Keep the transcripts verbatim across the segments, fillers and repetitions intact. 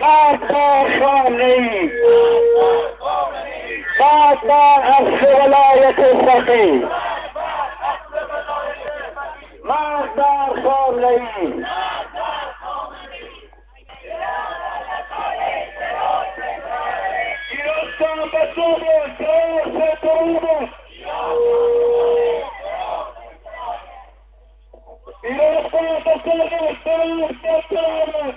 مردار شاملی بعد بر اصل ولایت فقیه مردار شاملی ایران به صوب سرس درود ایران به صوب سرس درود.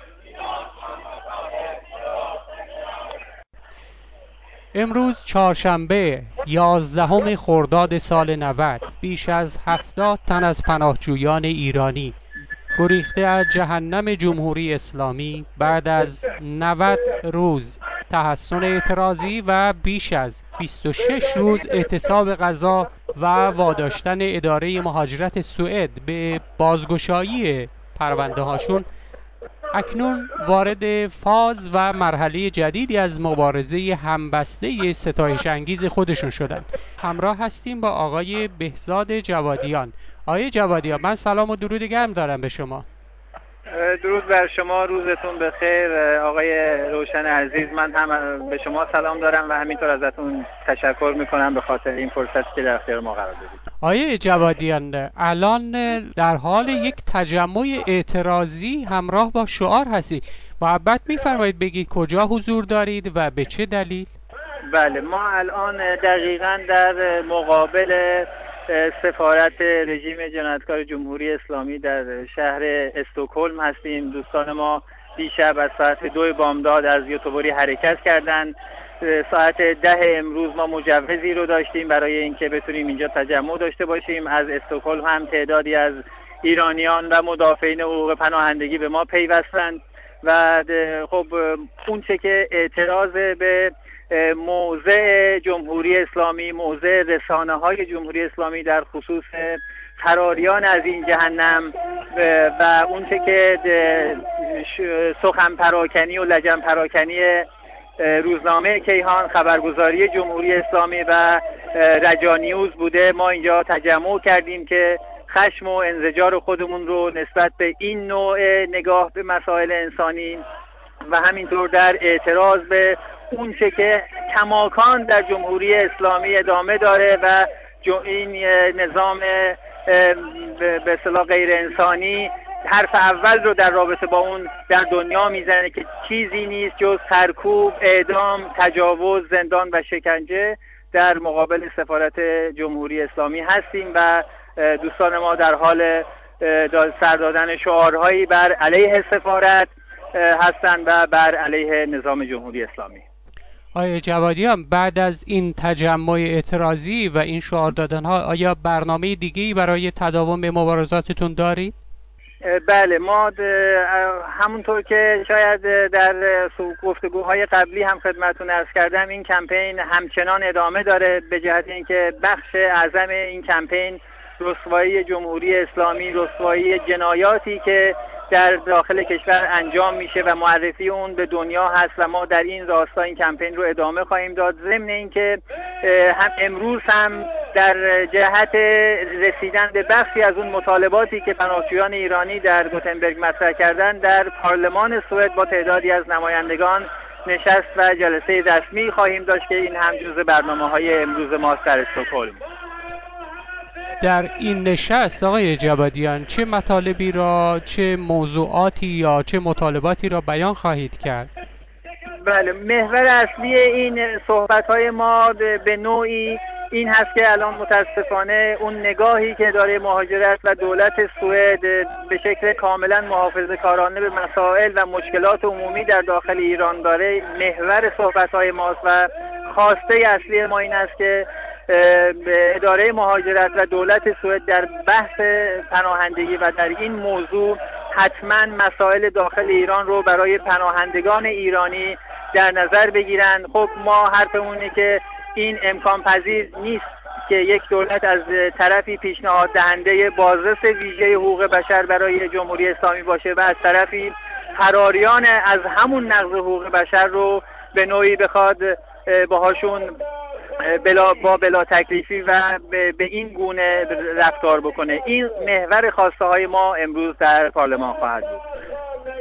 امروز چهارشنبه یازدهم خرداد سال نود بیش از هفتاد تن از پناهجویان ایرانی گریخته از جهنم جمهوری اسلامی بعد از نود روز تحصن اعتراضی و بیش از بیست و شش روز اعتصاب غذا و واداشتن اداره مهاجرت سوئد به بازگشایی پرونده هاشون اکنون وارد فاز و مرحله جدیدی از مبارزه همبسته ستایش انگیز خودشون شدن. همراه هستیم با آقای بهزاد جوادیان. آقای جوادیان، من سلام و درود گرم دارم به شما. درود بر شما، روزتون بخیر. آقای روشن عزیز، من هم به شما سلام دارم و همینطور ازتون تشکر میکنم به خاطر این فرصتی که در اختیار ما قرار دادید. آقای جوادیان، الان در حال یک تجمع اعتراضی همراه با شعار هستی. محبت میفرمایید بگید کجا حضور دارید و به چه دلیل؟ بله، ما الان دقیقاً در مقابل سفارت رژیم جنایتکار جمهوری اسلامی در شهر استکهلم هستیم. دوستان ما دیشب از ساعت دو بامداد از یوتوبری حرکت کردند. ساعت ده امروز ما مجوزی رو داشتیم برای اینکه بتونیم اینجا تجمع داشته باشیم. از استکهلم هم تعدادی از ایرانیان و مدافعین حقوق پناهندگی به ما پیوستند و خب اون چه که اعتراض به موضع جمهوری اسلامی، موضع رسانه های جمهوری اسلامی در خصوص فراریان از این جهنم و اون چه که سخن پراکنی و لجن پراکنی روزنامه کیهان، خبرگزاری جمهوری اسلامی و رجا نیوز بوده، ما اینجا تجمع کردیم که خشم و انزجار خودمون رو نسبت به این نوع نگاه به مسائل انسانی و همینطور در اعتراض به اون چه که کماکان در جمهوری اسلامی ادامه داره و این نظام به اصطلاح غیر انسانی حرف اول رو در رابطه با اون در دنیا میزنه که چیزی نیست جز سرکوب، اعدام، تجاوز، زندان و شکنجه. در مقابل سفارت جمهوری اسلامی هستیم و دوستان ما در حال سر دادن شعارهایی بر علیه سفارت هستند و بر علیه نظام جمهوری اسلامی. آقای جوادیان، بعد از این تجمع اعتراضی و این شعار دادن ها آیا برنامه دیگه‌ای برای تداوم مبارزاتتون دارید؟ بله، ما همونطور که شاید در گفتگوهای قبلی هم خدمتتون عرض کردم، این کمپین همچنان ادامه داره به جهت اینکه بخش اعظم این کمپین رسوایی جمهوری اسلامی، رسوایی جنایاتی که در داخل کشور انجام میشه و معرفی اون به دنیا هست و ما در این راستا این کمپین رو ادامه خواهیم داد. ضمن اینکه هم امروز هم در جهت رسیدن به بخشی از اون مطالباتی که پناهجویان ایرانی در گوتنبرگ مطرح کردن، در پارلمان سوئد با تعدادی از نمایندگان نشست و جلسه رسمی خواهیم داشت که این هم جزء برنامه‌های امروز ماست در استکهلم. در این نشست آقای جوادیان چه مطالبی را، چه موضوعاتی یا چه مطالباتی را بیان خواهید کرد؟ بله، محور اصلی این صحبت‌های ما به نوعی این هست که الان متاسفانه اون نگاهی که داره مهاجرت و دولت سوئد به شکل کاملا محافظه‌کارانه به مسائل و مشکلات عمومی در داخل ایران داره، محور صحبت‌های ماست و خواسته اصلی ما این است که اداره مهاجرت و دولت سوئد در بحث پناهندگی و در این موضوع حتما مسائل داخل ایران رو برای پناهندگان ایرانی در نظر بگیرن. خب ما حرفمونه که این امکان پذیر نیست که یک دولت از طرفی پیشنهاد دهنده بازرس ویژه حقوق بشر برای جمهوری اسلامی باشه و از طرفی فراریان از همون نقض حقوق بشر رو به نوعی بخواد باهاشون بلا با بلا تکلیفی و به این گونه رفتار بکنه. این محور خواسته های ما امروز در پارلمان خواهد بود.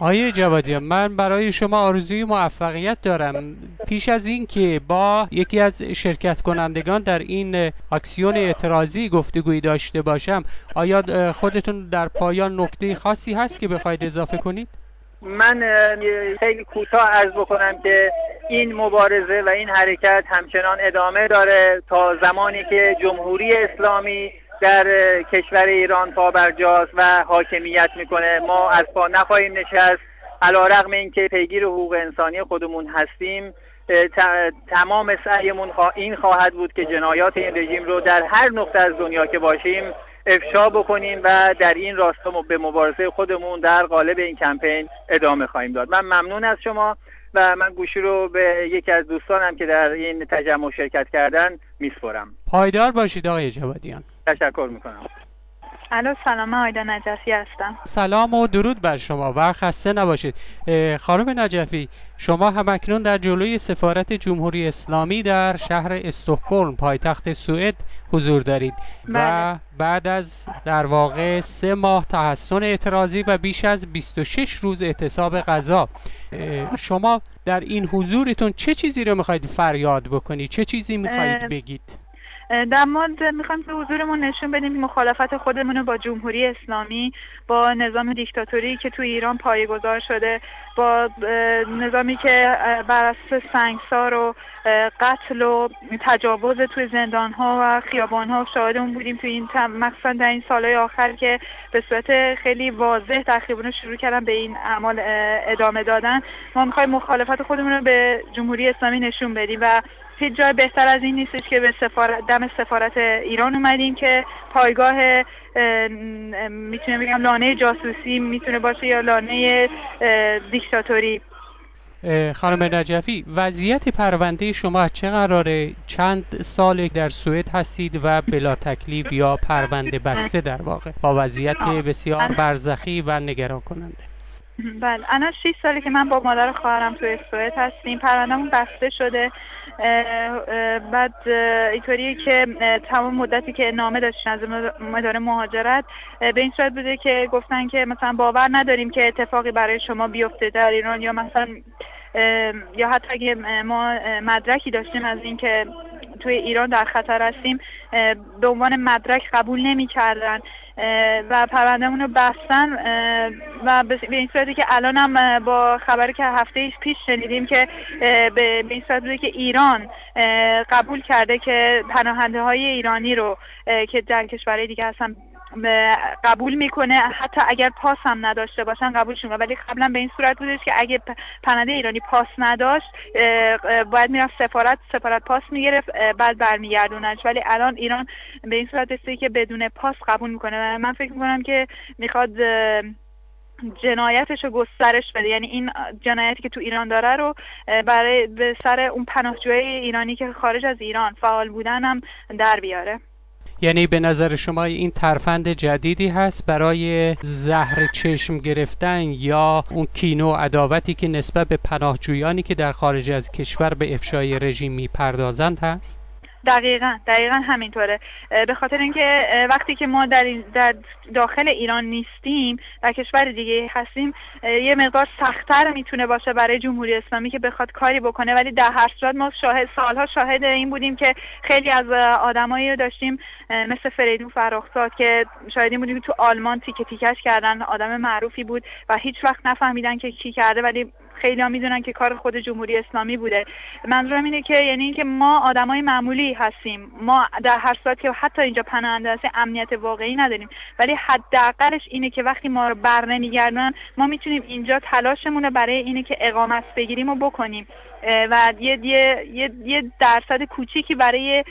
آیه جوادیان، من برای شما آرزوی موفقیت دارم. پیش از این که با یکی از شرکت کنندگان در این اکسیون اعتراضی گفتگویی داشته باشم، آیا خودتون در پایان نکته خاصی هست که بخواید اضافه کنید؟ من خیلی کوتاه عرض بکنم که این مبارزه و این حرکت همچنان ادامه داره تا زمانی که جمهوری اسلامی در کشور ایران پابرجاست و حاکمیت میکنه. ما از پا نخواهیم نشست، علیرغم اینکه پیگیر حقوق انسانی خودمون هستیم. تمام سعیمون این خواهد بود که جنایات این رژیم رو در هر نقطه از دنیا که باشیم افشا بکنیم و در این راستا به مبارزه خودمون در قالب این کمپین ادامه خواهیم داد. من ممنون از شما و من گوشی رو به یکی از دوستانم که در این تجمع شرکت کردن میسپرم. پایدار باشید آقای جوادیان. تشکر میکنم. الو سلام، من آیدا نجفی هستم. سلام و درود بر شما و خسته نباشید. خانم نجفی، شما همکنون در جلوی سفارت جمهوری اسلامی در شهر استکهلم پایتخت سوئد حضور دارید. بله. و بعد از در واقع سه ماه تحصن اعتراضی و بیش از بیست و شش روز اعتصاب غذا، شما در این حضورتون چه چیزی رو میخواید فریاد بکنید؟ چه چیزی میخواید بگید؟ در مورد میخوایم که حضورمون نشون بدیم مخالفت خودمون رو با جمهوری اسلامی، با نظام دیکتاتوری که تو ایران پایه‌گذار شده، با نظامی که بر اساس سنگسار و قتل و تجاوز توی زندان‌ها و خیابان‌ها شاهد اون بودیم تو این مخصوصا در این سالهای آخر که به صورت خیلی واضح تقریبا شروع کردن به این اعمال ادامه دادن. ما میخوایم مخالفت خودمون رو به جمهوری اسلامی نشون بدیم و هیچ جای بهتر از این نیستش که به سفارت دم سفارت ایران اومدیم که پایگاه میتونه بگم لانه جاسوسی میتونه باشه یا لانه دیکتاتوری. خانم نجفی، وضعیت پرونده شما چه قراره؟ چند سال در سوئد هستید و بلا تکلیف یا پرونده بسته در واقع با وضعیت بسیار برزخی و نگران کننده؟ بله، الان شش ساله که من با مادر و خواهرم توی سوئد هستیم. پروندهمون بسته شده. بعد اینطوریه که تمام مدتی که نامه داشتیم از اداره مهاجرت به این صورت بوده که گفتن که مثلا باور نداریم که اتفاقی برای شما بیفته در ایران، یا مثلا یا حتی اگه ما مدرکی داشتیم از این که توی ایران در خطر هستیم به عنوان مدرک قبول نمی کردن و پروندهمون رو بستن. و به این صورتی که الان هم با خبری که هفته پیش شنیدیم که به این صورت بوده که ایران قبول کرده که پناهنده های ایرانی رو که در کشورهای دیگه هستن قبول میکنه، حتی اگر پاس هم نداشته باشن قبولشون. ولی قبلا به این صورت بودش که اگه پناهنده ایرانی پاس نداشت باید میرفت سفارت سفارت پاس میگرفت بعد برمیگردوننش. ولی الان ایران به این صورت است که بدون پاس قبول میکنه و من فکر میکنم که میخواد جنایتش رو گسترش بده، یعنی این جنایتی که تو ایران داره رو برای به سر اون پناهجوی ایرانی که خارج از ایران فعال بودن هم در بیاره. یعنی به نظر شما این ترفند جدیدی هست برای زهر چشم گرفتن یا اون کینه و عداوتی که نسبت به پناهجویانی که در خارج از کشور به افشای رژیم میپردازند هست؟ دقیقاً دقیقاً همینطوره. به خاطر اینکه وقتی که ما در, در داخل ایران نیستیم، در کشور دیگه هستیم، یه مقدار سخت‌تر میتونه باشه برای جمهوری اسلامی که بخواد کاری بکنه. ولی در هر صورت ما شاهد سالها شاهد این بودیم که خیلی از آدمایی رو داشتیم مثل فریدون فراخزاد که شاهدیم بودیم تو آلمان تیکه تیکش کردن. آدم معروفی بود و هیچ وقت نفهمیدن که کی کرده، ولی خیلی ها میدونن که کار خود جمهوری اسلامی بوده. منظورم اینه که یعنی اینکه ما آدمای معمولی هستیم، ما در هر صورت که حتی اینجا پناهنده هستیم امنیت واقعی نداریم، ولی حداقلش اینه که وقتی ما رو برنمیگردن ما میتونیم اینجا تلاشمون رو برای اینه که اقامت بگیریم و بکنیم و یه یه یه, یه درصد کوچیکی برای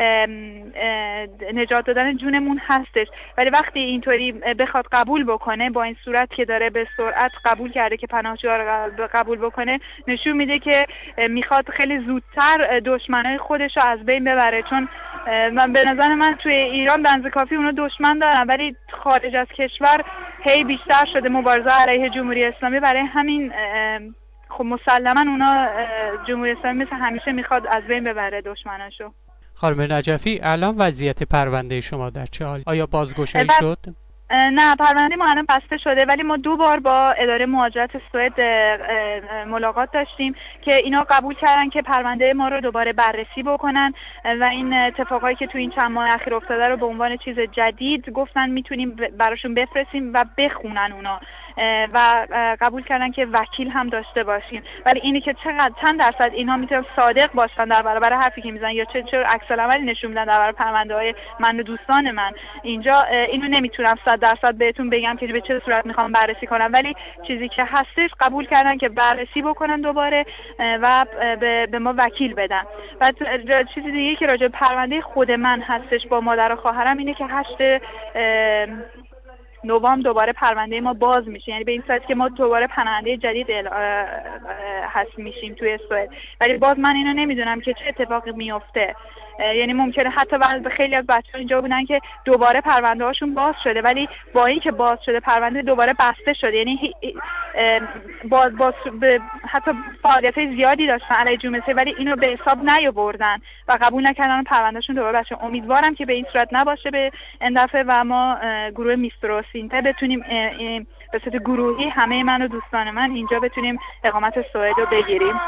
نجات دادن جونمون هستش. ولی وقتی اینطوری بخواد قبول بکنه با این صورت که داره به سرعت قبول کرده که پناهجوها رو قبول بکنه، نشون میده که میخواد خیلی زودتر دشمنای خودش رو از بین ببره. چون من به نظر من توی ایران بنز کافی اونا دشمن دارن، ولی خارج از کشور هی بیشتر شده مبارزه علیه جمهوری اسلامی. برای همین خب مسلما اونا جمهوری اسلامی مثل همیشه میخواد از بین ببره دشمناشو. خانم نجفی، الان وضعیت پرونده شما در چه حالی؟ آیا بازگشایی شد؟ نه، پرونده ما الان بسته شده، ولی ما دو بار با اداره مهاجرت سوئد ملاقات داشتیم که اینا قبول کردن که پرونده ما رو دوباره بررسی بکنن و این اتفاقایی که تو این چند ماه اخیر افتاده رو به عنوان چیز جدید گفتن میتونیم براشون بفرستیم و بخونن اونا و قبول کردن که وکیل هم داشته باشیم. ولی اینی که چقدر چند درصد اینها میتونن صادق باشن در برابر حرفی که میزنن یا چه چه عکس العملی نشون میدن در برابر پرونده‌های من و دوستان من، اینجا اینو نمیتونم صد درصد بهتون بگم که به چه صورت میخوام بررسی کنم، ولی چیزی که هستش قبول کردن که بررسی بکنن دوباره و به, به ما وکیل بدن. و چیزی دیگه که راجع به پرونده خود من هستش با مادر و خواهرم اینه که هشت نوامبر دوباره پرونده ما باز میشه، یعنی به این صورت که ما دوباره پناهنده جدید هست میشیم توی سوئد. ولی باز من اینو نمیدونم که چه اتفاقی میفته، یعنی ممکنه حتی بعضی خیلی از بچه‌ها اینجا بودن که دوباره پرونده هاشون باز شده، ولی با این که باز شده پرونده دوباره بسته شده، یعنی باز باز حتی فعالیت زیادی داشتن علیه جمهوری اسلامی ولی اینو به حساب نیاوردن و قبول نکردن پروندهشون دوباره بشه. امیدوارم که به این صورت نباشه به این دفعه و ما گروه میستر و سینته بتونیم به صورت گروهی همه من و دوستان من اینجا بتونیم اقامت سوئد رو بگیریم.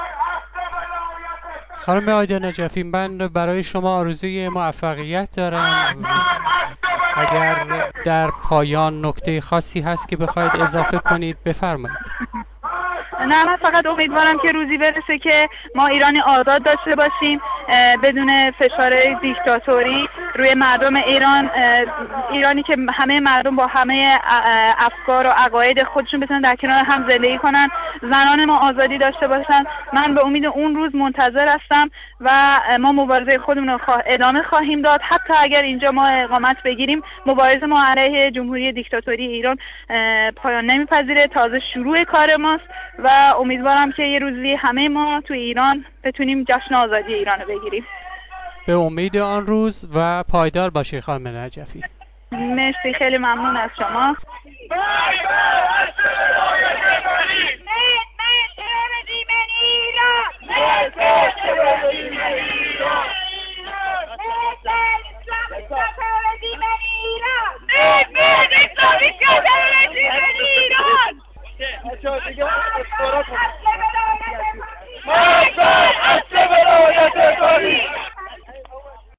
خانم آیدا نجفی، من برای شما آرزوی موفقیت دارم. اگر در پایان نکته خاصی هست که بخواید اضافه کنید بفرمایید. نه، من فقط امیدوارم که روزی برسه که ما ایرانی آزاد داشته باشیم بدون فشار دیکتاتوری روی مردم ایران، ایرانی که همه مردم با همه افکار و عقاید خودشون بتونن در کنار هم زندگی کنن، زنان ما آزادی داشته باشن. من به امید اون روز منتظر هستم و ما مبارزه خودمون رو ادامه خواهیم داد. حتی اگر اینجا ما اقامت بگیریم مبارزه ما علیه جمهوری دیکتاتوری ایران پایان نمیپذیره، تازه شروع کار ماست و امیدوارم که یه روزی همه ما تو ایران بتونیم جشن آزادی ایران رو بگیریم. به امید آن روز و پایدار باشی خانم نجفی. مرسی، خیلی ممنون از شما.